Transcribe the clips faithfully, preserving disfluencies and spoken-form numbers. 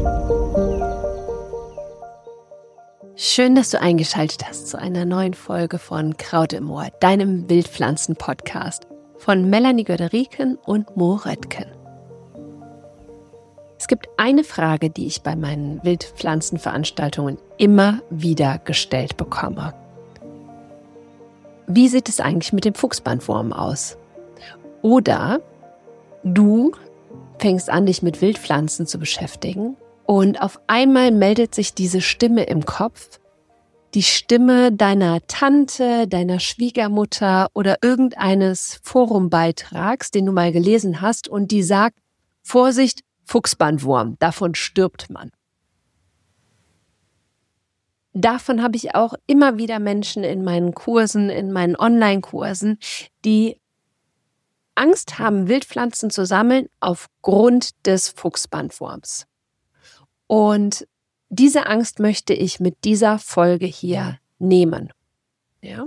Schön, dass du eingeschaltet hast zu einer neuen Folge von Kraut im Ohr, deinem Wildpflanzen-Podcast von Melanie Göderiken und Mo Röttgen. Es gibt eine Frage, die ich bei meinen Wildpflanzenveranstaltungen immer wieder gestellt bekomme. Wie sieht es eigentlich mit dem Fuchsbandwurm aus? Oder du fängst an, dich mit Wildpflanzen zu beschäftigen und auf einmal meldet sich diese Stimme im Kopf, die Stimme deiner Tante, deiner Schwiegermutter oder irgendeines Forumbeitrags, den du mal gelesen hast, und die sagt: Vorsicht, Fuchsbandwurm, davon stirbt man. Davon habe ich auch immer wieder Menschen in meinen Kursen, in meinen Online-Kursen, die Angst haben, Wildpflanzen zu sammeln aufgrund des Fuchsbandwurms. Und diese Angst möchte ich mit dieser Folge hier nehmen. Ja?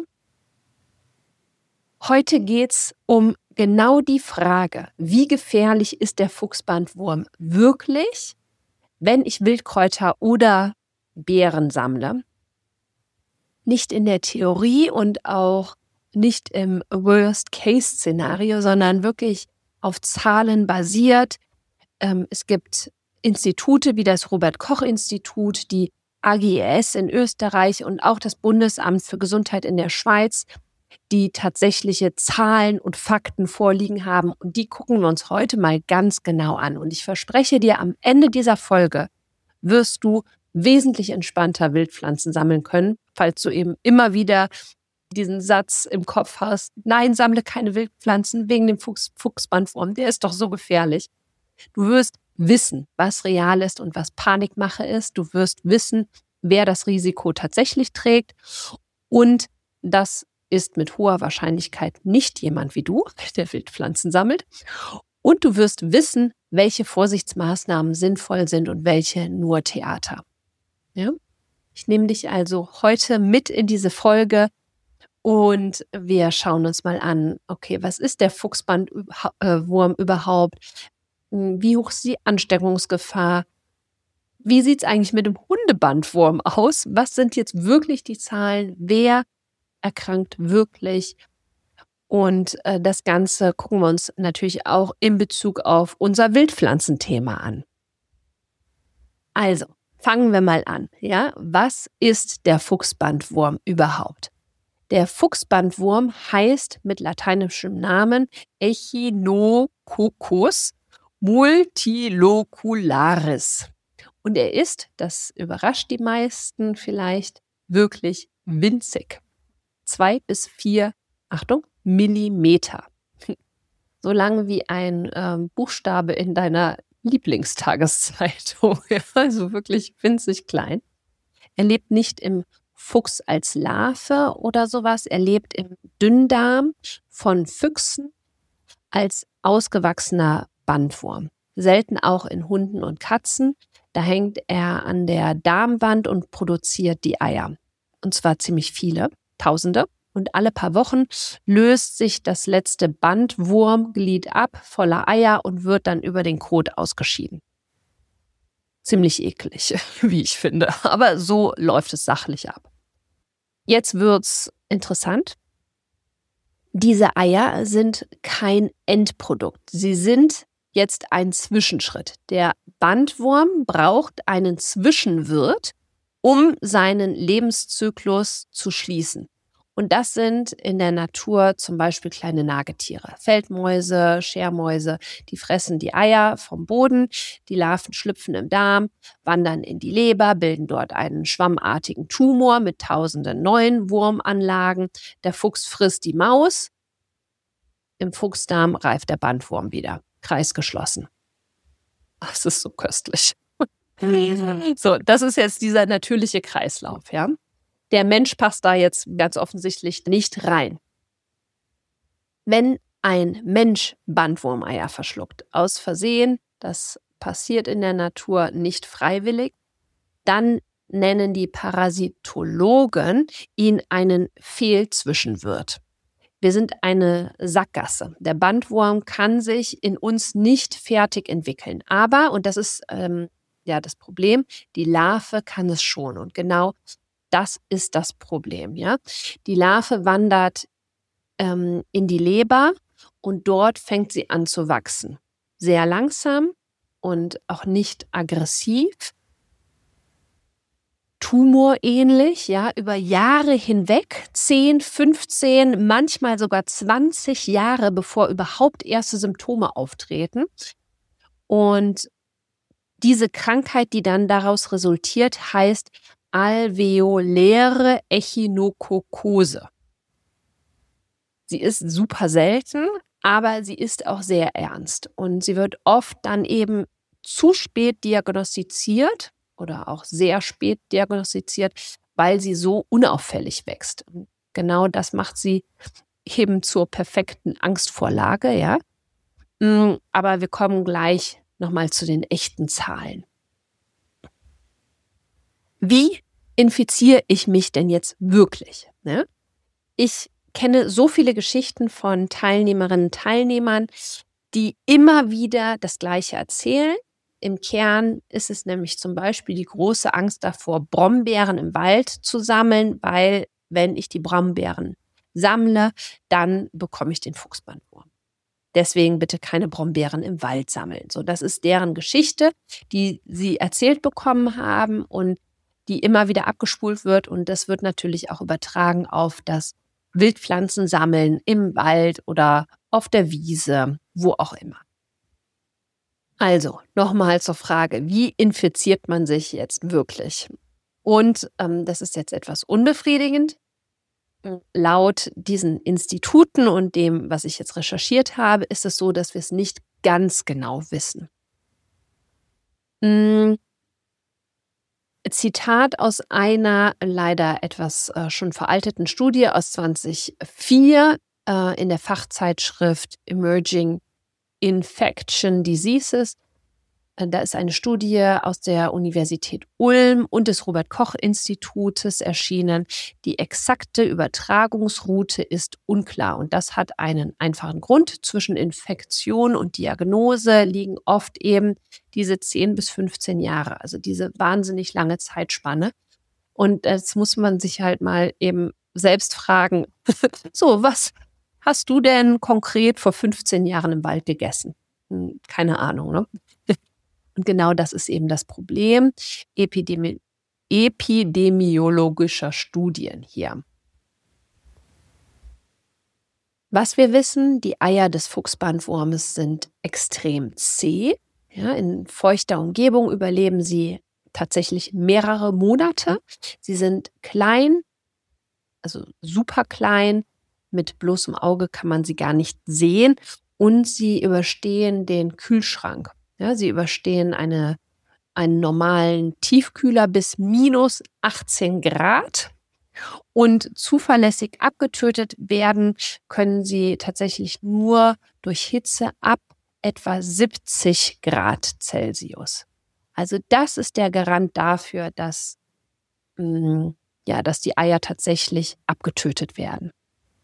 Heute geht es um genau die Frage, wie gefährlich ist der Fuchsbandwurm wirklich, wenn ich Wildkräuter oder Beeren sammle? Nicht in der Theorie und auch nicht im Worst-Case-Szenario, sondern wirklich auf Zahlen basiert. Ähm, es gibt Institute wie das Robert-Koch-Institut, die A G E S in Österreich und auch das Bundesamt für Gesundheit in der Schweiz, die tatsächliche Zahlen und Fakten vorliegen haben. Und die gucken wir uns heute mal ganz genau an. Und ich verspreche dir, am Ende dieser Folge wirst du wesentlich entspannter Wildpflanzen sammeln können, falls du eben immer wieder diesen Satz im Kopf hast: Nein, sammle keine Wildpflanzen wegen dem Fuchs, Fuchsbandwurm, der ist doch so gefährlich. Du wirst wissen, was real ist und was Panikmache ist. Du wirst wissen, wer das Risiko tatsächlich trägt. Und das ist mit hoher Wahrscheinlichkeit nicht jemand wie du, der Wildpflanzen sammelt. Und du wirst wissen, welche Vorsichtsmaßnahmen sinnvoll sind und welche nur Theater. Ja? Ich nehme dich also heute mit in diese Folge und wir schauen uns mal an, okay, was ist der Fuchsbandwurm überhaupt? Wie hoch ist die Ansteckungsgefahr? Wie sieht es eigentlich mit dem Hundebandwurm aus? Was sind jetzt wirklich die Zahlen? Wer erkrankt wirklich? Und äh, das Ganze gucken wir uns natürlich auch in Bezug auf unser Wildpflanzenthema an. Also, fangen wir mal an. Ja? Was ist der Fuchsbandwurm überhaupt? Der Fuchsbandwurm heißt mit lateinischem Namen Echinococcus multilocularis. Und er ist, das überrascht die meisten vielleicht, wirklich winzig. Zwei bis vier, Achtung, Millimeter. So lang wie ein ähm, Buchstabe in deiner Lieblingstageszeitung. Also wirklich winzig klein. Er lebt nicht im Fuchs als Larve oder sowas. Er lebt im Dünndarm von Füchsen als ausgewachsener Bandwurm. Selten auch in Hunden und Katzen. Da hängt er an der Darmwand und produziert die Eier. Und zwar ziemlich viele, Tausende. Und alle paar Wochen löst sich das letzte Bandwurmglied ab, voller Eier, und wird dann über den Kot ausgeschieden. Ziemlich eklig, wie ich finde. Aber so läuft es sachlich ab. Jetzt wird's interessant. Diese Eier sind kein Endprodukt. Sie sind jetzt ein Zwischenschritt. Der Bandwurm braucht einen Zwischenwirt, um seinen Lebenszyklus zu schließen. Und das sind in der Natur zum Beispiel kleine Nagetiere. Feldmäuse, Schermäuse, die fressen die Eier vom Boden. Die Larven schlüpfen im Darm, wandern in die Leber, bilden dort einen schwammartigen Tumor mit tausenden neuen Wurmanlagen. Der Fuchs frisst die Maus. Im Fuchsdarm reift der Bandwurm wieder. Kreis geschlossen. Das ist so köstlich. So, das ist jetzt dieser natürliche Kreislauf, ja. Der Mensch passt da jetzt ganz offensichtlich nicht rein. Wenn ein Mensch Bandwurmeier verschluckt, aus Versehen, das passiert in der Natur nicht freiwillig, dann nennen die Parasitologen ihn einen Fehlzwischenwirt. Wir sind eine Sackgasse. Der Bandwurm kann sich in uns nicht fertig entwickeln. Aber, und das ist ähm, ja das Problem, die Larve kann es schon. Und genau das ist das Problem. Ja? Die Larve wandert ähm, in die Leber und dort fängt sie an zu wachsen. Sehr langsam und auch nicht aggressiv. Tumorähnlich, ja, über Jahre hinweg, zehn, fünfzehn, manchmal sogar zwanzig Jahre, bevor überhaupt erste Symptome auftreten. Und diese Krankheit, die dann daraus resultiert, heißt alveoläre Echinokokose. Sie ist super selten, aber sie ist auch sehr ernst. Und sie wird oft dann eben zu spät diagnostiziert oder auch sehr spät diagnostiziert, weil sie so unauffällig wächst. Und genau das macht sie eben zur perfekten Angstvorlage, ja. Aber wir kommen gleich nochmal zu den echten Zahlen. Wie infiziere ich mich denn jetzt wirklich? Ne? Ich kenne so viele Geschichten von Teilnehmerinnen und Teilnehmern, die immer wieder das Gleiche erzählen. Im Kern ist es nämlich zum Beispiel die große Angst davor, Brombeeren im Wald zu sammeln, weil wenn ich die Brombeeren sammle, dann bekomme ich den Fuchsbandwurm. Deswegen bitte keine Brombeeren im Wald sammeln. So, das ist deren Geschichte, die sie erzählt bekommen haben und die immer wieder abgespult wird. Und das wird natürlich auch übertragen auf das Wildpflanzen sammeln im Wald oder auf der Wiese, wo auch immer. Also, nochmal zur Frage, wie infiziert man sich jetzt wirklich? Und ähm, das ist jetzt etwas unbefriedigend. Laut diesen Instituten und dem, was ich jetzt recherchiert habe, ist es so, dass wir es nicht ganz genau wissen. Hm. Zitat aus einer leider etwas äh, schon veralteten Studie aus zweitausendvier äh, in der Fachzeitschrift Emerging Infection Diseases. Da ist eine Studie aus der Universität Ulm und des Robert-Koch-Institutes erschienen. Die exakte Übertragungsroute ist unklar und das hat einen einfachen Grund. Zwischen Infektion und Diagnose liegen oft eben diese zehn bis fünfzehn Jahre, also diese wahnsinnig lange Zeitspanne. Und jetzt muss man sich halt mal eben selbst fragen, so, was hast du denn konkret vor fünfzehn Jahren im Wald gegessen? Hm, keine Ahnung, ne? Und genau das ist eben das Problem Epidemi- epidemiologischer Studien hier. Was wir wissen, die Eier des Fuchsbandwurmes sind extrem zäh. Ja, in feuchter Umgebung überleben sie tatsächlich mehrere Monate. Sie sind klein, also super klein. Mit bloßem Auge kann man sie gar nicht sehen. Und sie überstehen den Kühlschrank. Ja, sie überstehen eine, einen normalen Tiefkühler bis minus achtzehn Grad und zuverlässig abgetötet werden können sie tatsächlich nur durch Hitze ab etwa siebzig Grad Celsius. Also das ist der Garant dafür, dass, mh, ja, dass die Eier tatsächlich abgetötet werden.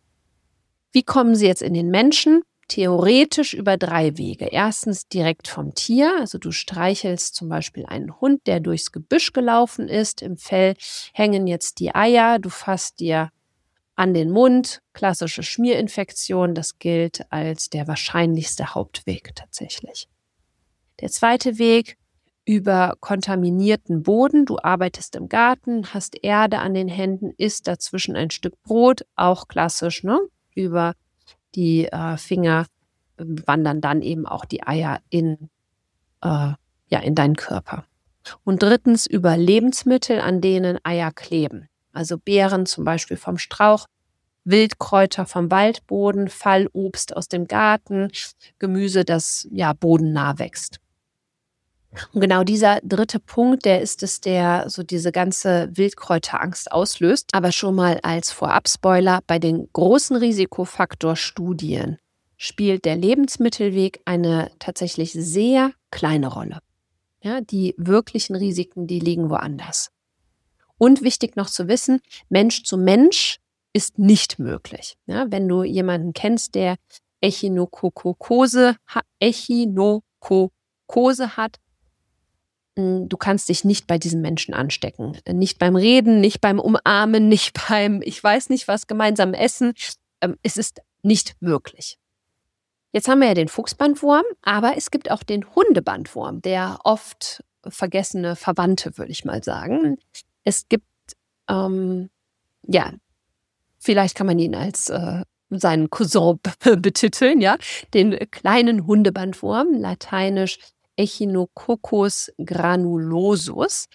Wie kommen sie jetzt in den Menschen? Theoretisch über drei Wege. Erstens direkt vom Tier, also du streichelst zum Beispiel einen Hund, der durchs Gebüsch gelaufen ist. Im Fell hängen jetzt die Eier, du fasst dir an den Mund. Klassische Schmierinfektion, das gilt als der wahrscheinlichste Hauptweg tatsächlich. Der zweite Weg, über kontaminierten Boden. Du arbeitest im Garten, hast Erde an den Händen, isst dazwischen ein Stück Brot, auch klassisch, ne? Über die äh, Finger äh, wandern dann eben auch die Eier in, äh, ja, in deinen Körper. Und drittens über Lebensmittel, an denen Eier kleben. Also Beeren zum Beispiel vom Strauch, Wildkräuter vom Waldboden, Fallobst aus dem Garten, Gemüse, das ja bodennah wächst. Und genau dieser dritte Punkt, der ist es, der so diese ganze Wildkräuterangst auslöst. Aber schon mal als Vorab-Spoiler, bei den großen Risikofaktorstudien spielt der Lebensmittelweg eine tatsächlich sehr kleine Rolle. Ja, die wirklichen Risiken, die liegen woanders. Und wichtig noch zu wissen, Mensch zu Mensch ist nicht möglich. Ja, wenn du jemanden kennst, der Echinokokose, Echinokokose hat, du kannst dich nicht bei diesen Menschen anstecken. Nicht beim Reden, nicht beim Umarmen, nicht beim, ich weiß nicht was, gemeinsam essen. Es ist nicht möglich. Jetzt haben wir ja den Fuchsbandwurm, aber es gibt auch den Hundebandwurm, der oft vergessene Verwandte, würde ich mal sagen. Es gibt, ähm, ja, vielleicht kann man ihn als äh, seinen Cousin betiteln, ja, den kleinen Hundebandwurm, lateinisch Echinococcus granulosus.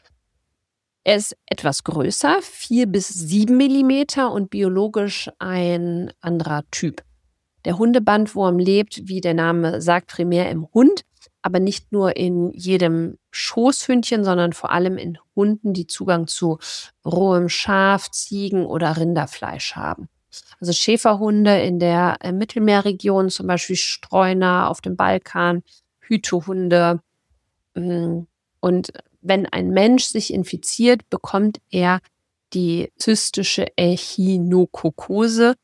Er ist etwas größer, vier bis sieben Millimeter und biologisch ein anderer Typ. Der Hundebandwurm lebt, wie der Name sagt, primär im Hund, aber nicht nur in jedem Schoßhündchen, sondern vor allem in Hunden, die Zugang zu rohem Schaf, Ziegen- oder Rinderfleisch haben. Also Schäferhunde in der äh, Mittelmeerregion, zum Beispiel Streuner auf dem Balkan, Hütehunde. Mh, und wenn ein Mensch sich infiziert, bekommt er die zystische Echinokokose.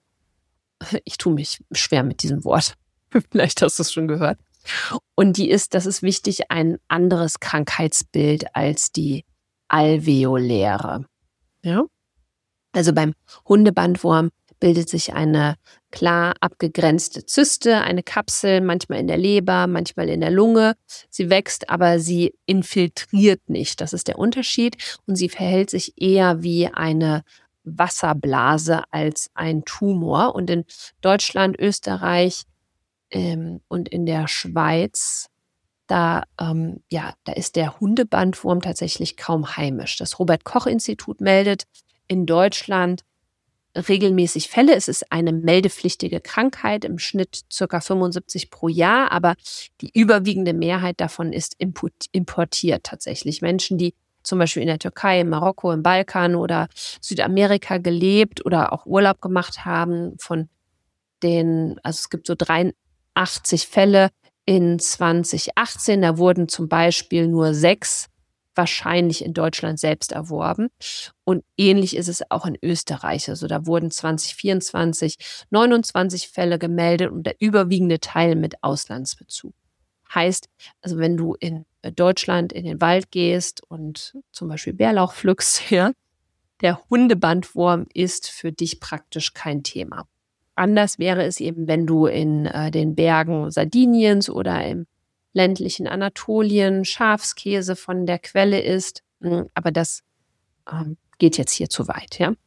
Ich tue mich schwer mit diesem Wort. Vielleicht hast du es schon gehört. Und die ist, das ist wichtig, ein anderes Krankheitsbild als die alveoläre. Ja? Also beim Hundebandwurm bildet sich eine klar abgegrenzte Zyste, eine Kapsel, manchmal in der Leber, manchmal in der Lunge. Sie wächst, aber sie infiltriert nicht. Das ist der Unterschied. Und sie verhält sich eher wie eine Wasserblase als ein Tumor. Und in Deutschland, Österreich ähm, und in der Schweiz, da, ähm, ja, da ist der Hundebandwurm tatsächlich kaum heimisch. Das Robert-Koch-Institut meldet in Deutschland regelmäßig Fälle. Es ist eine meldepflichtige Krankheit, im Schnitt ca. fünfundsiebzig pro Jahr, aber die überwiegende Mehrheit davon ist importiert tatsächlich. Menschen, die zum Beispiel in der Türkei, in Marokko, im Balkan oder Südamerika gelebt oder auch Urlaub gemacht haben, von den, also es gibt so dreiundachtzig Fälle in zwanzig achtzehn, da wurden zum Beispiel nur sechs wahrscheinlich in Deutschland selbst erworben. Und ähnlich ist es auch in Österreich. Also da wurden zwanzig vierundzwanzig neunundzwanzig Fälle gemeldet und der überwiegende Teil mit Auslandsbezug. Heißt, also wenn du in Deutschland in den Wald gehst und zum Beispiel Bärlauch pflückst, ja, der Hundebandwurm ist für dich praktisch kein Thema. Anders wäre es eben, wenn du in äh, den Bergen Sardiniens oder im ländlichen Anatolien Schafskäse von der Quelle isst. Aber das ähm, geht jetzt hier zu weit. Ja?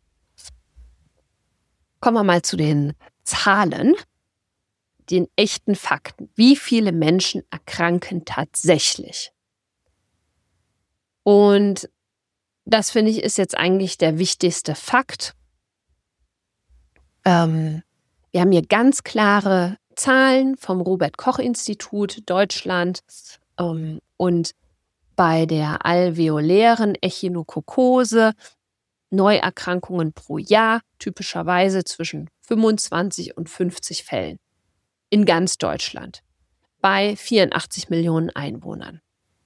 Kommen wir mal zu den Zahlen, den echten Fakten. Wie viele Menschen erkranken tatsächlich? Und das, finde ich, ist jetzt eigentlich der wichtigste Fakt. Ähm, wir haben hier ganz klare Zahlen vom Robert-Koch-Institut Deutschland ähm, und bei der alveolären Echinokokose Neuerkrankungen pro Jahr, typischerweise zwischen fünfundzwanzig und fünfzig Fällen in ganz Deutschland bei vierundachtzig Millionen Einwohnern.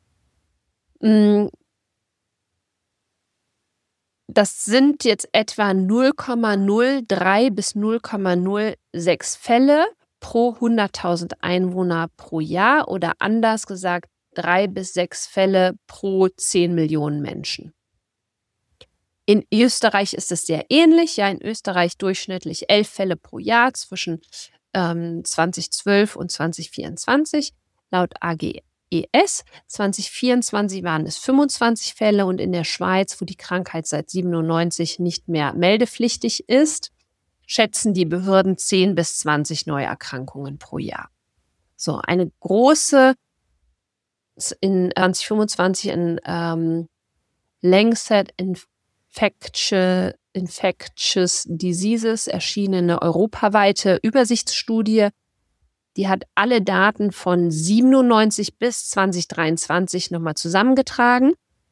Das sind jetzt etwa null Komma null drei bis null Komma null sechs Fälle pro hunderttausend Einwohner pro Jahr oder anders gesagt drei bis sechs Fälle pro zehn Millionen Menschen. In Österreich ist es sehr ähnlich. Ja, in Österreich durchschnittlich elf Fälle pro Jahr zwischen ähm, zweitausendzwölf und zweitausendvierundzwanzig laut A G E S. zweitausendvierundzwanzig waren es fünfundzwanzig Fälle und in der Schweiz, wo die Krankheit seit siebenundneunzig nicht mehr meldepflichtig ist, schätzen die Behörden zehn bis zwanzig Neuerkrankungen pro Jahr. So, eine große, in zweitausendfünfundzwanzig in ähm, Lancet Infectious, Infectious Diseases erschienene europaweite Übersichtsstudie, die hat alle Daten von siebenundneunzig bis zweitausenddreiundzwanzig nochmal zusammengetragen.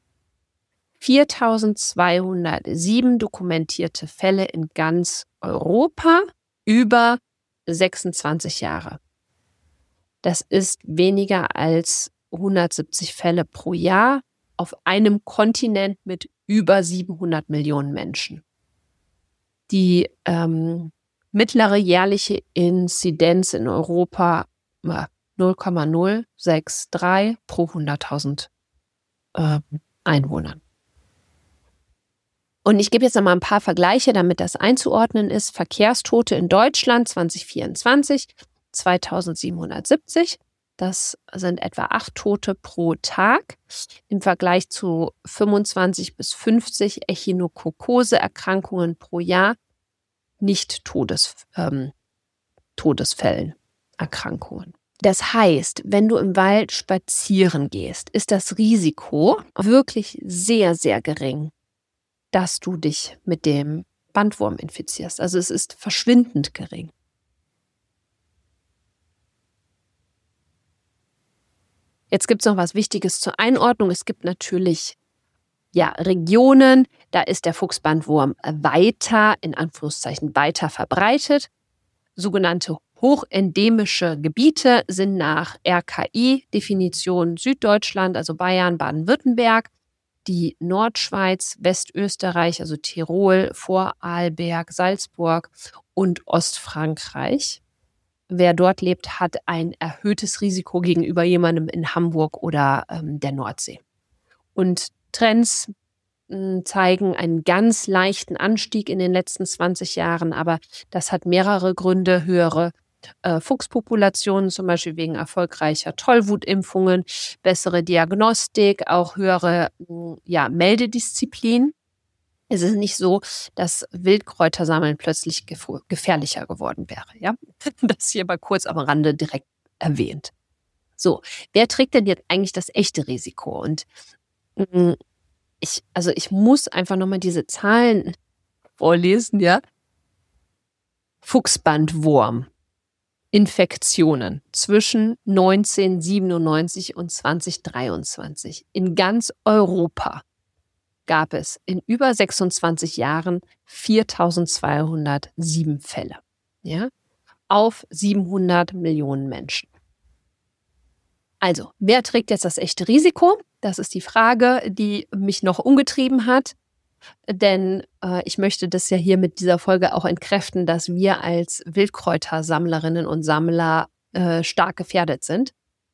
viertausendzweihundertsieben dokumentierte Fälle in ganz Europa über sechsundzwanzig Jahre. Das ist weniger als hundertsiebzig Fälle pro Jahr auf einem Kontinent mit über siebenhundert Millionen Menschen. Die ähm, mittlere jährliche Inzidenz in Europa null Komma null sechs drei pro hunderttausend äh, Einwohnern. Und ich gebe jetzt noch mal ein paar Vergleiche, damit das einzuordnen ist. Verkehrstote in Deutschland zwanzig vierundzwanzig, zweitausendsiebenhundertsiebzig. Das sind etwa acht Tote pro Tag. Im Vergleich zu fünfundzwanzig bis fünfzig Echinokokose-Erkrankungen pro Jahr, nicht Todes, ähm, Todesfällen, Erkrankungen. Das heißt, wenn du im Wald spazieren gehst, ist das Risiko wirklich sehr, sehr gering, dass du dich mit dem Bandwurm infizierst. Also es ist verschwindend gering. Jetzt gibt es noch was Wichtiges zur Einordnung. Es gibt natürlich ja, Regionen, da ist der Fuchsbandwurm weiter, in Anführungszeichen weiter verbreitet. Sogenannte hochendemische Gebiete sind nach R K I-Definition Süddeutschland, also Bayern, Baden-Württemberg, die Nordschweiz, Westösterreich, also Tirol, Vorarlberg, Salzburg und Ostfrankreich. Wer dort lebt, hat ein erhöhtes Risiko gegenüber jemandem in Hamburg oder ähm, der Nordsee. Und Trends mh, zeigen einen ganz leichten Anstieg in den letzten zwanzig Jahren, aber das hat mehrere Gründe. Höhere äh, Fuchspopulationen, zum Beispiel wegen erfolgreicher Tollwutimpfungen, bessere Diagnostik, auch höhere mh, ja, Meldedisziplin. Es ist nicht so, dass Wildkräutersammeln plötzlich gef- gefährlicher geworden wäre. Ja? Das hier mal kurz am Rande direkt erwähnt. So, wer trägt denn jetzt eigentlich das echte Risiko? Und mh, ich, also ich muss einfach nochmal diese Zahlen vorlesen, ja. Fuchsbandwurm. Infektionen zwischen neunzehnhundertsiebenundneunzig und zweitausenddreiundzwanzig. In ganz Europa gab es in über sechsundzwanzig Jahren viertausendzweihundertsieben Fälle, ja, auf siebenhundert Millionen Menschen. Also, wer trägt jetzt das echte Risiko? Das ist die Frage, die mich noch umgetrieben hat. Denn äh, ich möchte das ja hier mit dieser Folge auch entkräften, dass wir als Wildkräutersammlerinnen und Sammler äh, stark gefährdet sind.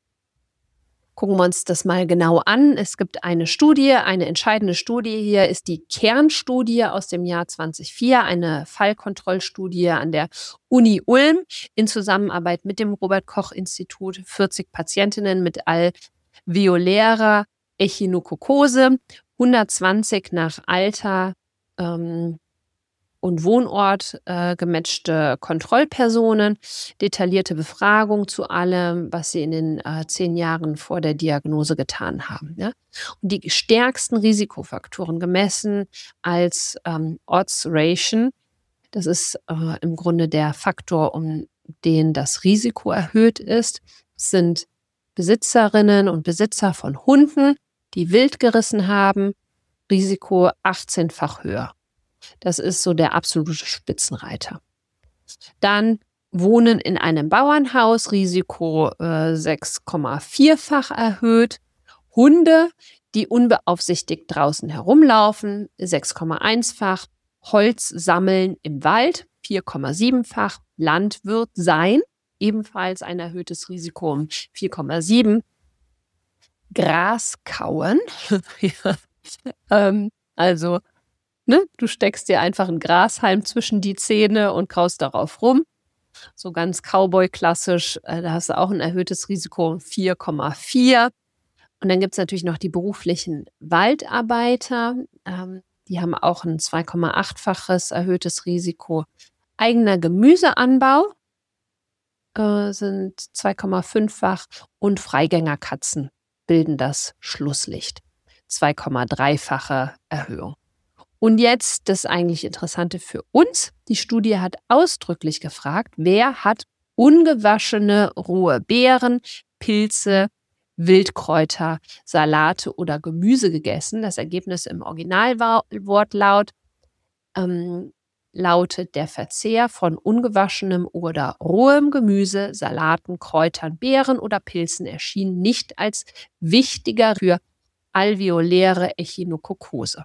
Gucken wir uns das mal genau an. Es gibt eine Studie, eine entscheidende Studie hier ist die Kernstudie aus dem Jahr zweitausendvier, eine Fallkontrollstudie an der Uni Ulm in Zusammenarbeit mit dem Robert-Koch-Institut, vierzig Patientinnen mit alveolärer Echinokokose, hundertzwanzig nach Alter ähm, und Wohnort äh, gematchte Kontrollpersonen, detaillierte Befragung zu allem, was sie in den äh, zehn Jahren vor der Diagnose getan haben. Ja? Und die stärksten Risikofaktoren gemessen als ähm, Odds Ratio, das ist äh, im Grunde der Faktor, um den das Risiko erhöht ist, sind Besitzerinnen und Besitzer von Hunden, die wild gerissen haben, Risiko achtzehnfach höher. Das ist so der absolute Spitzenreiter. Dann Wohnen in einem Bauernhaus, Risiko äh, sechs Komma vier-fach erhöht. Hunde, die unbeaufsichtigt draußen herumlaufen, sechs Komma eins-fach. Holz sammeln im Wald, vier Komma sieben-fach. Landwirt sein, ebenfalls ein erhöhtes Risiko um vier Komma sieben. Gras kauen, ja. ähm, also Ne? Du steckst dir einfach einen Grashalm zwischen die Zähne und kaust darauf rum. So ganz Cowboy-klassisch, äh, da hast du auch ein erhöhtes Risiko vier Komma vier. Und dann gibt es natürlich noch die beruflichen Waldarbeiter. Ähm, die haben auch ein zwei Komma acht-faches erhöhtes Risiko. Eigener Gemüseanbau äh, sind zwei Komma fünf-fach und Freigängerkatzen bilden das Schlusslicht. zwei Komma drei-fache Erhöhung. Und jetzt das eigentlich Interessante für uns. Die Studie hat ausdrücklich gefragt, wer hat ungewaschene rohe Beeren, Pilze, Wildkräuter, Salate oder Gemüse gegessen. Das Ergebnis im Originalwortlaut ähm, lautet, der Verzehr von ungewaschenem oder rohem Gemüse, Salaten, Kräutern, Beeren oder Pilzen erschien nicht als wichtiger für alveoläre Echinokokose.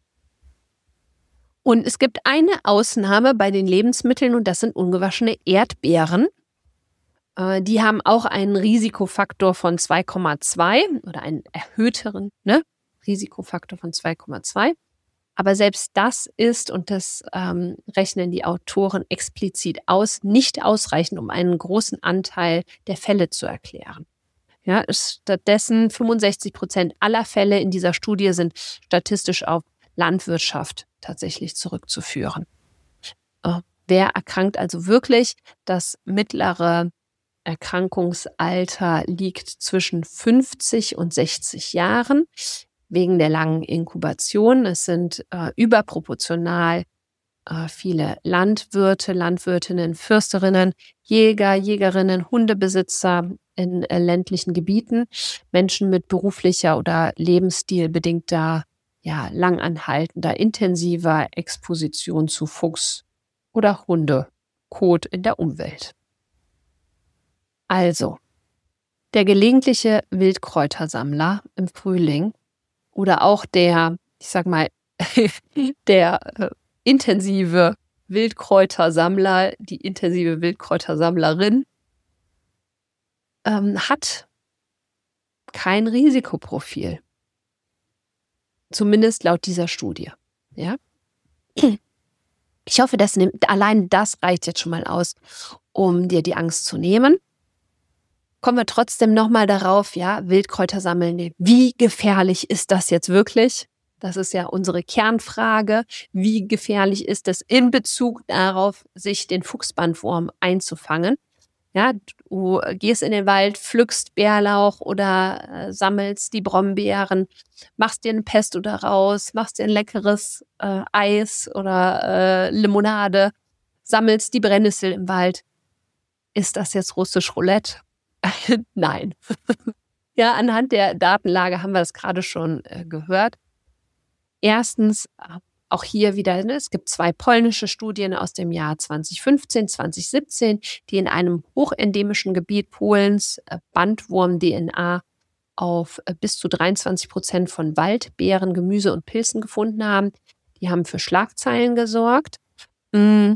Und es gibt eine Ausnahme bei den Lebensmitteln und das sind ungewaschene Erdbeeren. Äh, die haben auch einen Risikofaktor von zwei Komma zwei oder einen erhöhteren, ne? Risikofaktor von zwei Komma zwei. Aber selbst das ist, und das ähm, rechnen die Autoren explizit aus, nicht ausreichend, um einen großen Anteil der Fälle zu erklären. Ja, stattdessen fünfundsechzig Prozent aller Fälle in dieser Studie sind statistisch auf Landwirtschaft tatsächlich zurückzuführen. Äh, wer erkrankt also wirklich? Das mittlere Erkrankungsalter liegt zwischen fünfzig und sechzig Jahren wegen der langen Inkubation. Es sind äh, überproportional äh, viele Landwirte, Landwirtinnen, Fürsterinnen, Jäger, Jägerinnen, Hundebesitzer in äh, ländlichen Gebieten, Menschen mit beruflicher oder lebensstilbedingter, ja, langanhaltender, intensiver Exposition zu Fuchs- oder Hundekot in der Umwelt. Also, der gelegentliche Wildkräutersammler im Frühling oder auch der, ich sag mal, der äh, intensive Wildkräutersammler, die intensive Wildkräutersammlerin, ähm, hat kein Risikoprofil. Zumindest laut dieser Studie. Ja? Ich hoffe, dass nimmt, allein das reicht jetzt schon mal aus, um dir die Angst zu nehmen. Kommen wir trotzdem nochmal darauf, ja, Wildkräuter sammeln. Wie gefährlich ist das jetzt wirklich? Das ist ja unsere Kernfrage. Wie gefährlich ist es in Bezug darauf, sich den Fuchsbandwurm einzufangen? Ja, du gehst in den Wald, pflückst Bärlauch oder äh, sammelst die Brombeeren, machst dir eine Pesto daraus, machst dir ein leckeres äh, Eis oder äh, Limonade, sammelst die Brennnessel im Wald. Ist das jetzt russisch Roulette? Nein. Ja, anhand der Datenlage haben wir das gerade schon äh, gehört. Erstens, äh, auch hier wieder, ne, es gibt zwei polnische Studien aus dem Jahr zwanzig fünfzehn, zwanzig siebzehn, die in einem hochendemischen Gebiet Polens äh, Bandwurm-D N A auf äh, bis zu dreiundzwanzig Prozent von Waldbeeren, Gemüse und Pilzen gefunden haben. Die haben für Schlagzeilen gesorgt. Mm.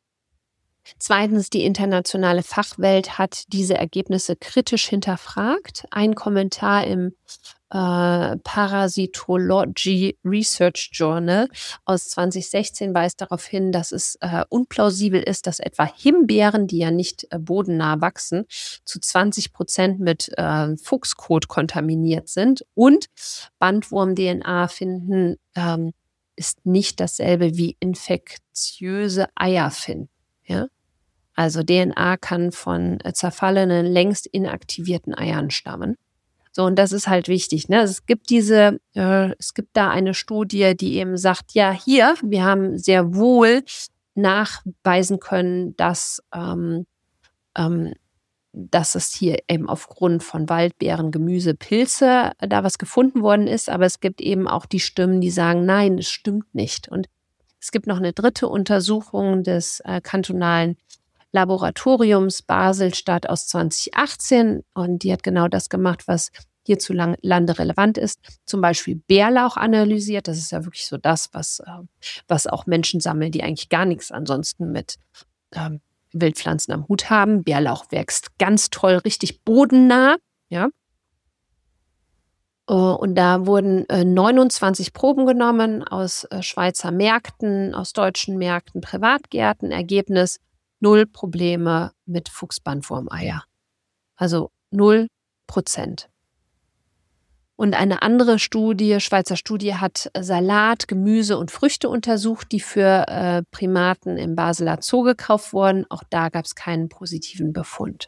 Zweitens, die internationale Fachwelt hat diese Ergebnisse kritisch hinterfragt. Ein Kommentar im äh, Parasitology Research Journal aus zwanzig sechzehn weist darauf hin, dass es äh, unplausibel ist, dass etwa Himbeeren, die ja nicht äh, bodennah wachsen, zu zwanzig Prozent mit äh, Fuchskot kontaminiert sind. Und Bandwurm-D N A finden ähm, ist nicht dasselbe wie infektiöse Eier finden. Ja? Also D N A kann von zerfallenen, längst inaktivierten Eiern stammen. So, und das ist halt wichtig. Ne? Es gibt diese, äh, es gibt da eine Studie, die eben sagt, ja, hier, wir haben sehr wohl nachweisen können, dass, ähm, ähm, dass es hier eben aufgrund von Waldbeeren, Gemüse, Pilze da was gefunden worden ist. Aber es gibt eben auch die Stimmen, die sagen, nein, es stimmt nicht. Und es gibt noch eine dritte Untersuchung des äh, kantonalen Laboratoriums Basel-Stadt aus zwanzig achtzehn, und die hat genau das gemacht, was hierzulande relevant ist. Zum Beispiel Bärlauch analysiert. Das ist ja wirklich so das, was, äh, was auch Menschen sammeln, die eigentlich gar nichts ansonsten mit ähm, Wildpflanzen am Hut haben. Bärlauch wächst ganz toll, richtig bodennah. Ja. Und da wurden äh, neunundzwanzig Proben genommen aus äh, Schweizer Märkten, aus deutschen Märkten, Privatgärten. Ergebnis: null Probleme mit Fuchsbandwurmeier. Also null Prozent. Und eine andere Studie, Schweizer Studie, hat Salat, Gemüse und Früchte untersucht, die für äh, Primaten im Basler Zoo gekauft wurden. Auch da gab es keinen positiven Befund.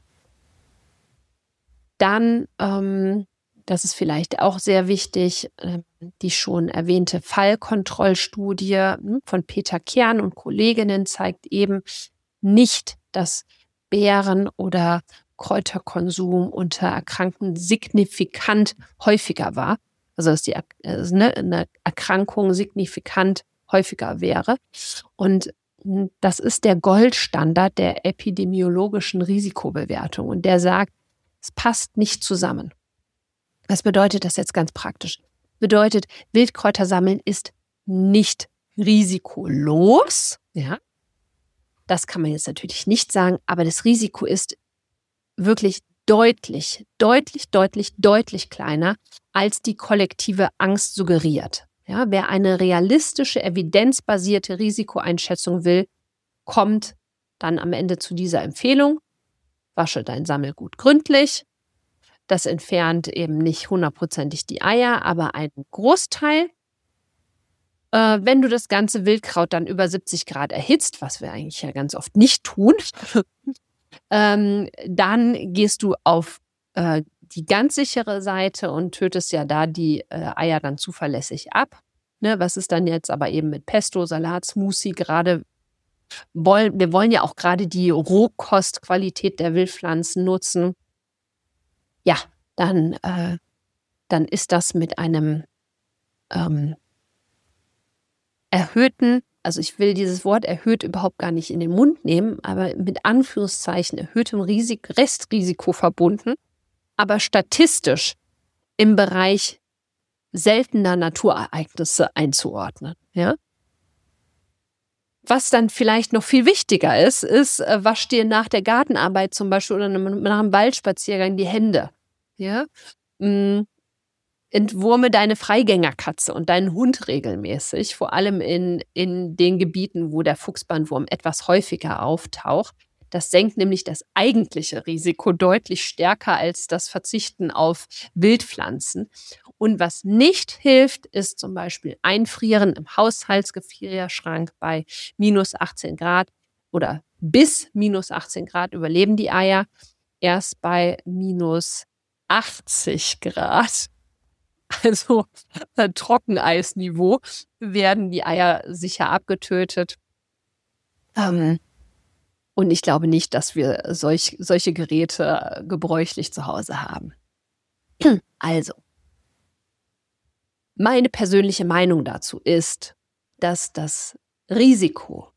Dann, ähm, das ist vielleicht auch sehr wichtig, äh, die schon erwähnte Fallkontrollstudie hm, von Peter Kern und Kolleginnen zeigt eben nicht, dass Beeren- oder Kräuterkonsum unter Erkrankten signifikant häufiger war. Also dass die, also eine Erkrankung signifikant häufiger wäre. Und das ist der Goldstandard der epidemiologischen Risikobewertung. Und der sagt, es passt nicht zusammen. Was bedeutet das jetzt ganz praktisch? Bedeutet, Wildkräuter sammeln ist nicht risikolos. Ja, das kann man jetzt natürlich nicht sagen, aber das Risiko ist wirklich deutlich, deutlich, deutlich, deutlich kleiner, als die kollektive Angst suggeriert. Ja, wer eine realistische, evidenzbasierte Risikoeinschätzung will, kommt dann am Ende zu dieser Empfehlung: Wasche dein Sammelgut gründlich. Das entfernt eben nicht hundertprozentig die Eier, aber einen Großteil. Äh, wenn du das ganze Wildkraut dann über siebzig Grad erhitzt, was wir eigentlich ja ganz oft nicht tun, ähm, dann gehst du auf äh, die ganz sichere Seite und tötest ja da die äh, Eier dann zuverlässig ab. Ne, was ist dann jetzt aber eben mit Pesto, Salat, Smoothie gerade? Wollen, wir wollen ja auch gerade die Rohkostqualität der Wildpflanzen nutzen. Ja, dann, äh, dann ist das mit einem ähm, erhöhten, also ich will dieses Wort erhöht überhaupt gar nicht in den Mund nehmen, aber mit Anführungszeichen erhöhtem Risik, Restrisiko verbunden, aber statistisch im Bereich seltener Naturereignisse einzuordnen. Ja? Was dann vielleicht noch viel wichtiger ist, ist, äh, wasch dir nach der Gartenarbeit zum Beispiel oder nach einem Waldspaziergang die Hände. Ja? Mm, entwurme deine Freigängerkatze und deinen Hund regelmäßig, vor allem in, in den Gebieten, wo der Fuchsbandwurm etwas häufiger auftaucht. Das senkt nämlich das eigentliche Risiko deutlich stärker als das Verzichten auf Wildpflanzen. Und was nicht hilft, ist zum Beispiel Einfrieren im Haushaltsgefrierschrank bei minus achtzehn Grad oder bis minus achtzehn Grad überleben die Eier. Erst bei minus achtzig Grad, also Trockeneisniveau, werden die Eier sicher abgetötet. Ähm, und ich glaube nicht, dass wir solch, solche Geräte gebräuchlich zu Hause haben. Also, meine persönliche Meinung dazu ist, dass das Risiko,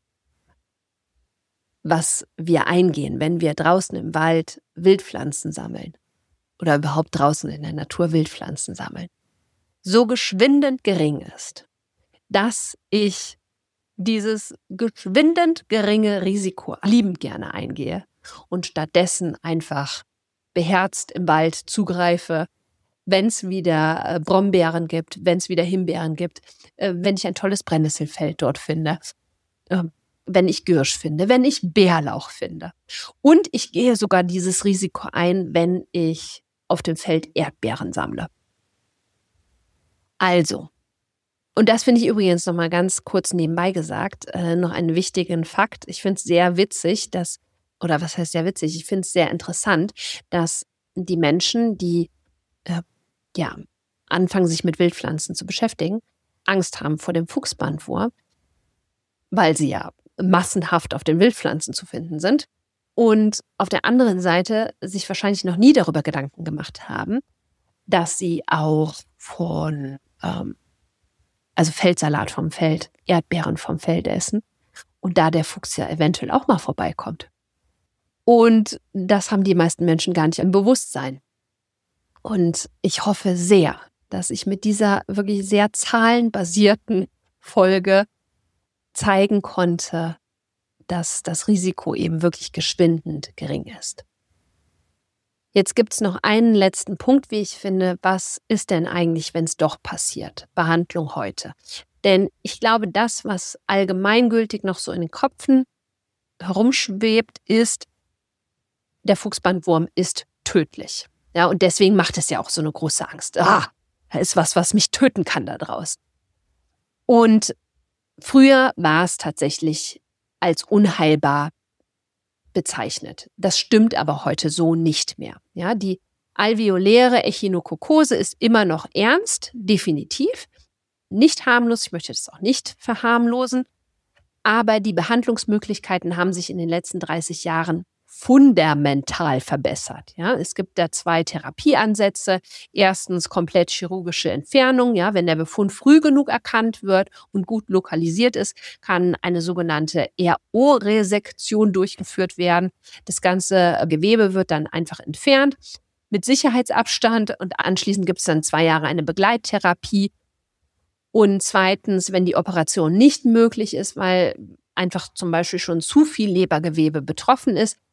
was wir eingehen, wenn wir draußen im Wald Wildpflanzen sammeln oder überhaupt draußen in der Natur Wildpflanzen sammeln, so geschwindend gering ist, dass ich dieses geschwindend geringe Risiko liebend gerne eingehe und stattdessen einfach beherzt im Wald zugreife, wenn es wieder äh, Brombeeren gibt, wenn es wieder Himbeeren gibt, äh, wenn ich ein tolles Brennnesselfeld dort finde, äh, wenn ich Giersch finde, wenn ich Bärlauch finde. Und ich gehe sogar dieses Risiko ein, wenn ich auf dem Feld Erdbeeren sammle. Also, und das finde ich übrigens noch mal ganz kurz nebenbei gesagt, äh, noch einen wichtigen Fakt. Ich finde es sehr witzig, dass, oder was heißt sehr witzig, ich finde es sehr interessant, dass die Menschen, die äh, ja, anfangen, sich mit Wildpflanzen zu beschäftigen, Angst haben vor dem Fuchsbandwurm, weil sie ja massenhaft auf den Wildpflanzen zu finden sind. Und auf der anderen Seite sich wahrscheinlich noch nie darüber Gedanken gemacht haben, dass sie auch von, ähm, also Feldsalat vom Feld, Erdbeeren vom Feld essen und da der Fuchs ja eventuell auch mal vorbeikommt. Und das haben die meisten Menschen gar nicht im Bewusstsein. Und ich hoffe sehr, dass ich mit dieser wirklich sehr zahlenbasierten Folge zeigen konnte, dass das Risiko eben wirklich geschwindend gering ist. Jetzt gibt es noch einen letzten Punkt, wie ich finde. Was ist denn eigentlich, wenn es doch passiert? Behandlung heute. Denn ich glaube, das, was allgemeingültig noch so in den Köpfen herumschwebt, ist, der Fuchsbandwurm ist tödlich. Ja, und deswegen macht es ja auch so eine große Angst. Ah, da ist was, was mich töten kann da draußen. Und früher war es tatsächlich als unheilbar bezeichnet. Das stimmt aber heute so nicht mehr. Ja, die alveoläre Echinokokose ist immer noch ernst, definitiv. Nicht harmlos, ich möchte das auch nicht verharmlosen. Aber die Behandlungsmöglichkeiten haben sich in den letzten dreißig Jahren fundamental verbessert. Ja, es gibt da zwei Therapieansätze. Erstens komplett chirurgische Entfernung. Ja, wenn der Befund früh genug erkannt wird und gut lokalisiert ist, kann eine sogenannte R O-Resektion durchgeführt werden. Das ganze Gewebe wird dann einfach entfernt mit Sicherheitsabstand und anschließend gibt es dann zwei Jahre eine Begleittherapie. Und zweitens, wenn die Operation nicht möglich ist, weil einfach zum Beispiel schon zu viel Lebergewebe betroffen ist,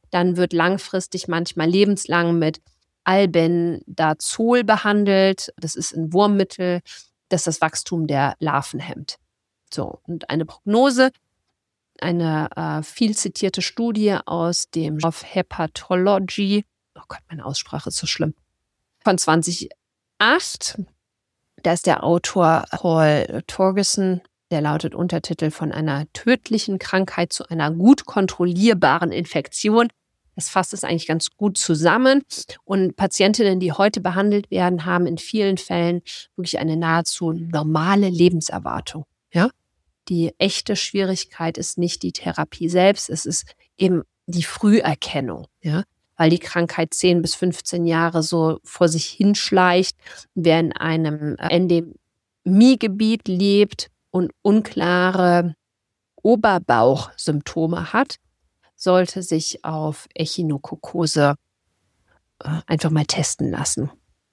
Dann wird langfristig, manchmal lebenslang mit Albendazol behandelt. Das ist ein Wurmmittel, das das Wachstum der Larven hemmt. So, und eine Prognose, eine äh, viel zitierte Studie aus dem of Hepatology, oh Gott, meine Aussprache ist so schlimm, von zweitausendacht. Da ist der Autor Paul Torgerson, der lautet Untertitel von einer tödlichen Krankheit zu einer gut kontrollierbaren Infektion. Das fasst es eigentlich ganz gut zusammen. Und Patientinnen, die heute behandelt werden, haben in vielen Fällen wirklich eine nahezu normale Lebenserwartung. Ja? Die echte Schwierigkeit ist nicht die Therapie selbst, es ist eben die Früherkennung. Ja? Weil die Krankheit zehn bis fünfzehn Jahre so vor sich hinschleicht, wer in einem Endemiegebiet lebt und unklare Oberbauchsymptome hat, sollte sich auf Echinokokose äh, einfach mal testen lassen.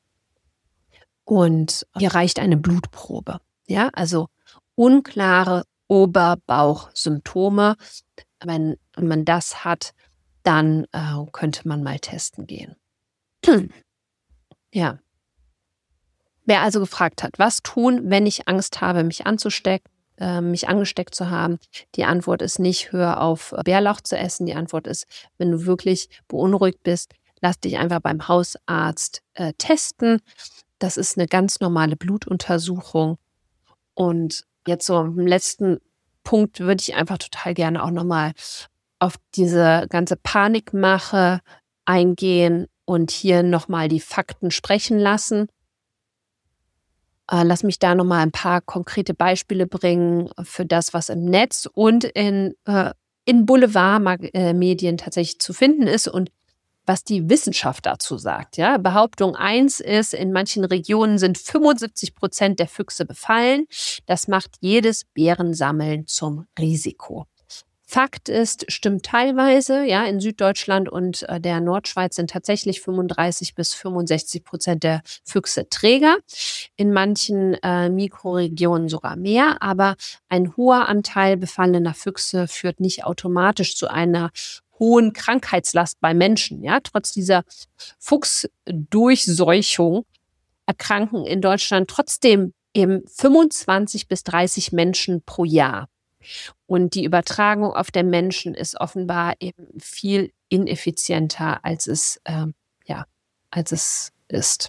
Und hier reicht eine Blutprobe. Ja, also unklare Oberbauchsymptome. Wenn man das hat, dann äh, könnte man mal testen gehen. Ja. Wer also gefragt hat, was tun, wenn ich Angst habe, mich anzustecken, äh, mich angesteckt zu haben? Die Antwort ist nicht, hör auf, Bärlauch zu essen. Die Antwort ist, wenn du wirklich beunruhigt bist, lass dich einfach beim Hausarzt äh, testen. Das ist eine ganz normale Blutuntersuchung. Und jetzt so im letzten Punkt würde ich einfach total gerne auch nochmal auf diese ganze Panikmache eingehen und hier nochmal die Fakten sprechen lassen. Äh, lass mich da nochmal ein paar konkrete Beispiele bringen für das, was im Netz und in, äh, in Boulevardmedien tatsächlich zu finden ist und was die Wissenschaft dazu sagt. Ja? Behauptung eins ist, in manchen Regionen sind fünfundsiebzig Prozent der Füchse befallen. Das macht jedes Bärensammeln zum Risiko. Fakt ist, stimmt teilweise, ja, in Süddeutschland und äh, der Nordschweiz sind tatsächlich fünfunddreißig bis fünfundsechzig Prozent der Füchse Träger. In manchen äh, Mikroregionen sogar mehr, aber ein hoher Anteil befallener Füchse führt nicht automatisch zu einer hohen Krankheitslast bei Menschen. Ja, trotz dieser Fuchsdurchseuchung erkranken in Deutschland trotzdem eben fünfundzwanzig bis dreißig Menschen pro Jahr. Und die Übertragung auf den Menschen ist offenbar eben viel ineffizienter, als es, äh, ja, als es ist.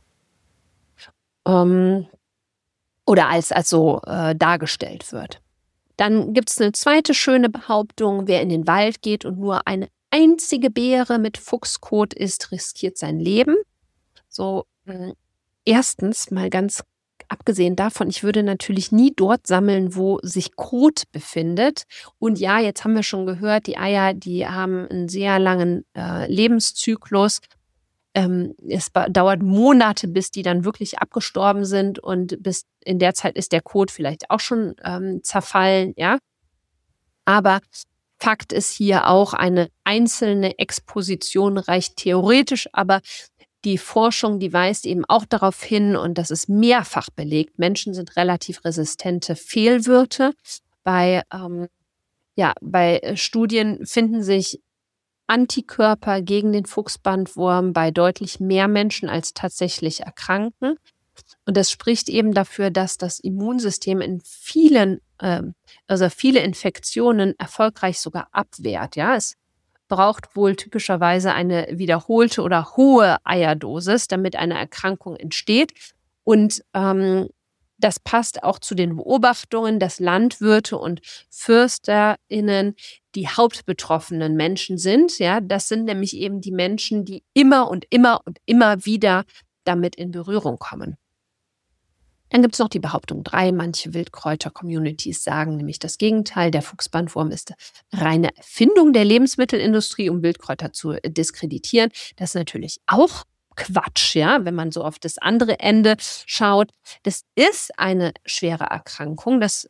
Ähm, oder als, als so äh, dargestellt wird. Dann gibt es eine zweite schöne Behauptung, wer in den Wald geht und nur eine einzige Beere mit Fuchskot isst, riskiert sein Leben. So, äh, erstens mal ganz abgesehen davon, ich würde natürlich nie dort sammeln, wo sich Kot befindet. Und ja, jetzt haben wir schon gehört, die Eier, die haben einen sehr langen äh, Lebenszyklus. Ähm, es dauert Monate, bis die dann wirklich abgestorben sind und bis in der Zeit ist der Kot vielleicht auch schon ähm, zerfallen, ja. Aber Fakt ist hier auch, eine einzelne Exposition reicht theoretisch, aber die Forschung, die weist eben auch darauf hin, und das ist mehrfach belegt, Menschen sind relativ resistente Fehlwirte. Bei, ähm, ja, bei Studien finden sich Antikörper gegen den Fuchsbandwurm bei deutlich mehr Menschen als tatsächlich erkranken. Und das spricht eben dafür, dass das Immunsystem in vielen, äh, also viele Infektionen erfolgreich sogar abwehrt. Ja, es braucht wohl typischerweise eine wiederholte oder hohe Eierdosis, damit eine Erkrankung entsteht. Und ähm, das passt auch zu den Beobachtungen, dass Landwirte und FörsterInnen die hauptbetroffenen Menschen sind. Ja, das sind nämlich eben die Menschen, die immer und immer und immer wieder damit in Berührung kommen. Dann gibt es noch die Behauptung drei. Manche Wildkräuter-Communities sagen nämlich das Gegenteil. Der Fuchsbandwurm ist reine Erfindung der Lebensmittelindustrie, um Wildkräuter zu diskreditieren. Das ist natürlich auch Quatsch, ja, wenn man so auf das andere Ende schaut. Das ist eine schwere Erkrankung. Das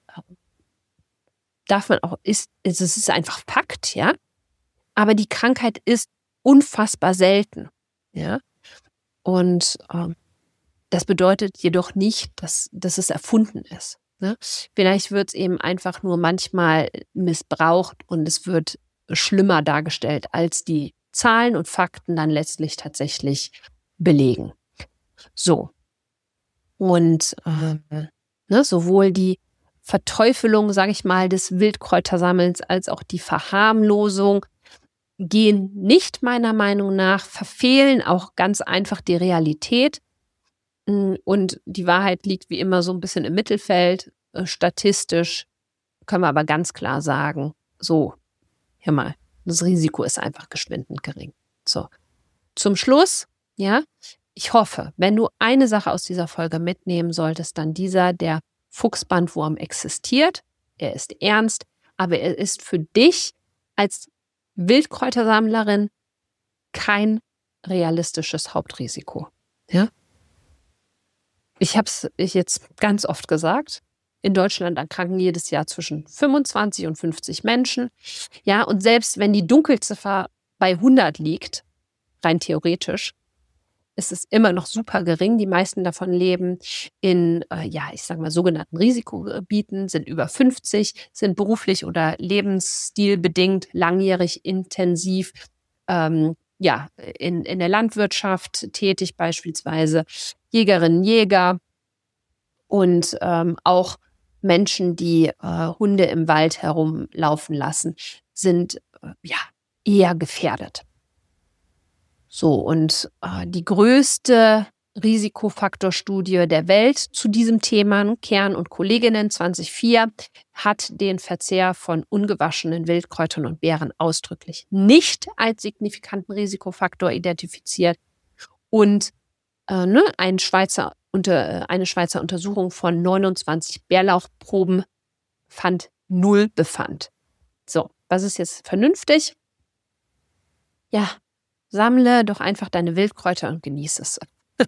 darf man auch, ist, es ist einfach Fakt, ja. Aber die Krankheit ist unfassbar selten, ja. Und ähm, das bedeutet jedoch nicht, dass, dass es erfunden ist. Ne? Vielleicht wird es eben einfach nur manchmal missbraucht und es wird schlimmer dargestellt, als die Zahlen und Fakten dann letztlich tatsächlich belegen. So. Und äh, ne, sowohl die Verteufelung, sage ich mal, des Wildkräutersammelns als auch die Verharmlosung gehen nicht meiner Meinung nach, verfehlen auch ganz einfach die Realität. Und die Wahrheit liegt wie immer so ein bisschen im Mittelfeld. Äh, Statistisch können wir aber ganz klar sagen, so, hör mal, das Risiko ist einfach geschwindend gering. So, zum Schluss, ja, ich hoffe, wenn du eine Sache aus dieser Folge mitnehmen solltest, dann dieser, der Fuchsbandwurm existiert, er ist ernst, aber er ist für dich als Wildkräutersammlerin kein realistisches Hauptrisiko. Ja? Ich habe es jetzt ganz oft gesagt, in Deutschland erkranken jedes Jahr zwischen fünfundzwanzig und fünfzig Menschen. Ja, und selbst wenn die Dunkelziffer bei hundert liegt, rein theoretisch, ist es immer noch super gering. Die meisten davon leben in, äh, ja, ich sage mal, sogenannten Risikogebieten, sind über fünfzig, sind beruflich oder lebensstilbedingt langjährig intensiv, ähm, ja, in, in der Landwirtschaft tätig, beispielsweise Jägerinnen, Jäger und ähm, auch Menschen, die äh, Hunde im Wald herumlaufen lassen, sind äh, ja eher gefährdet. So, und äh, die größte Risikofaktorstudie der Welt zu diesem Thema, Kern und Kolleginnen zwanzig vier, hat den Verzehr von ungewaschenen Wildkräutern und Beeren ausdrücklich nicht als signifikanten Risikofaktor identifiziert. Und äh, ne, ein Schweizer, unter, eine Schweizer Untersuchung von neunundzwanzig Bärlauchproben fand null Befand. So, was ist jetzt vernünftig? Ja, sammle doch einfach deine Wildkräuter und genieße es.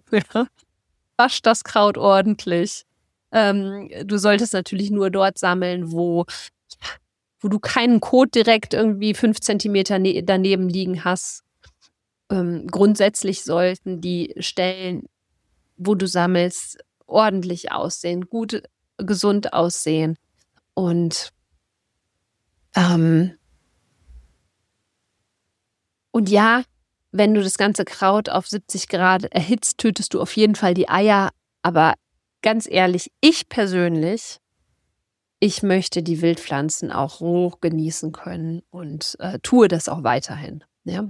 Wasch das Kraut ordentlich. Ähm, du solltest natürlich nur dort sammeln, wo, wo du keinen Kot direkt irgendwie fünf Zentimeter ne- daneben liegen hast. Ähm, grundsätzlich sollten die Stellen, wo du sammelst, ordentlich aussehen, gut, gesund aussehen. Und ähm, und ja, wenn du das ganze Kraut auf siebzig Grad erhitzt, tötest du auf jeden Fall die Eier. Aber ganz ehrlich, ich persönlich, ich möchte die Wildpflanzen auch roh genießen können und äh, tue das auch weiterhin. Ja.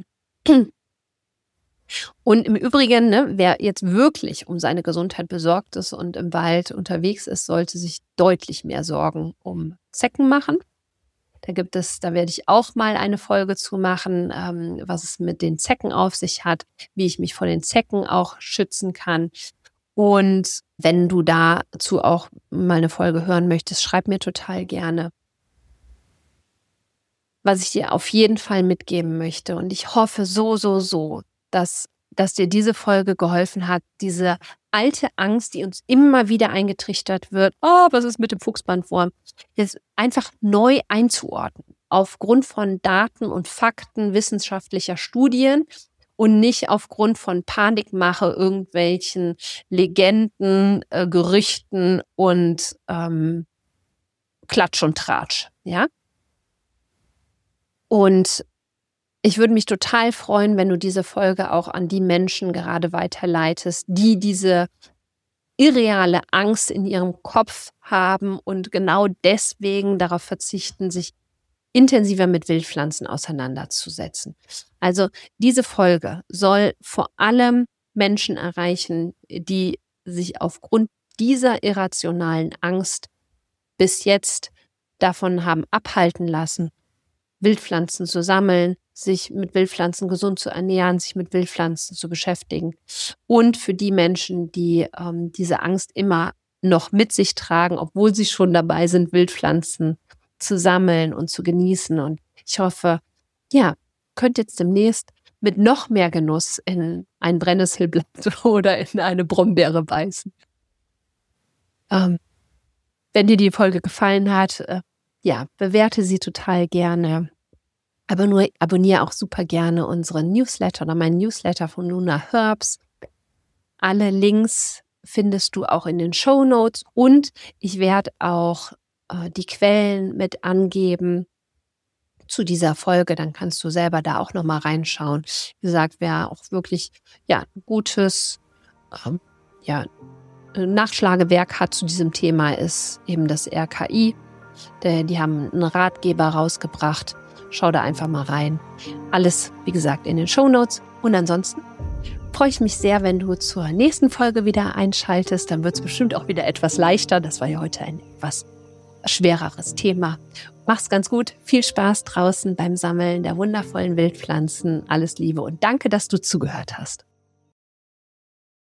Und im Übrigen, ne, wer jetzt wirklich um seine Gesundheit besorgt ist und im Wald unterwegs ist, sollte sich deutlich mehr Sorgen um Zecken machen. Da gibt es, da werde ich auch mal eine Folge zu machen, ähm, was es mit den Zecken auf sich hat, wie ich mich vor den Zecken auch schützen kann. Und wenn du dazu auch mal eine Folge hören möchtest, schreib mir total gerne. Was ich dir auf jeden Fall mitgeben möchte, und ich hoffe so, so, so, dass, dass dir diese Folge geholfen hat, diese alte Angst, die uns immer wieder eingetrichtert wird, oh, was ist mit dem Fuchsbandwurm, jetzt einfach neu einzuordnen, aufgrund von Daten und Fakten wissenschaftlicher Studien und nicht aufgrund von Panikmache, irgendwelchen Legenden, äh, Gerüchten und ähm, Klatsch und Tratsch, ja? Und ich würde mich total freuen, wenn du diese Folge auch an die Menschen gerade weiterleitest, die diese irreale Angst in ihrem Kopf haben und genau deswegen darauf verzichten, sich intensiver mit Wildpflanzen auseinanderzusetzen. Also diese Folge soll vor allem Menschen erreichen, die sich aufgrund dieser irrationalen Angst bis jetzt davon haben abhalten lassen, Wildpflanzen zu sammeln, sich mit Wildpflanzen gesund zu ernähren, sich mit Wildpflanzen zu beschäftigen. Und für die Menschen, die ähm, diese Angst immer noch mit sich tragen, obwohl sie schon dabei sind, Wildpflanzen zu sammeln und zu genießen. Und ich hoffe, ja, könnt jetzt demnächst mit noch mehr Genuss in ein Brennnesselblatt oder in eine Brombeere beißen. Ähm, wenn dir die Folge gefallen hat, äh, ja, bewerte sie total gerne. Aber nur abonniere auch super gerne unseren Newsletter oder meinen Newsletter von Luna Herbs. Alle Links findest du auch in den Shownotes und ich werde auch äh, die Quellen mit angeben, zu dieser Folge, dann kannst du selber da auch nochmal reinschauen. Wie gesagt, wer auch wirklich ja gutes ähm, ja, Nachschlagewerk hat zu diesem Thema, ist eben das R K I. Die, die haben einen Ratgeber rausgebracht. Schau da einfach mal rein. Alles, wie gesagt, in den Shownotes. Und ansonsten freue ich mich sehr, wenn du zur nächsten Folge wieder einschaltest. Dann wird es bestimmt auch wieder etwas leichter. Das war ja heute ein etwas schwereres Thema. Mach's ganz gut. Viel Spaß draußen beim Sammeln der wundervollen Wildpflanzen. Alles Liebe und danke, dass du zugehört hast.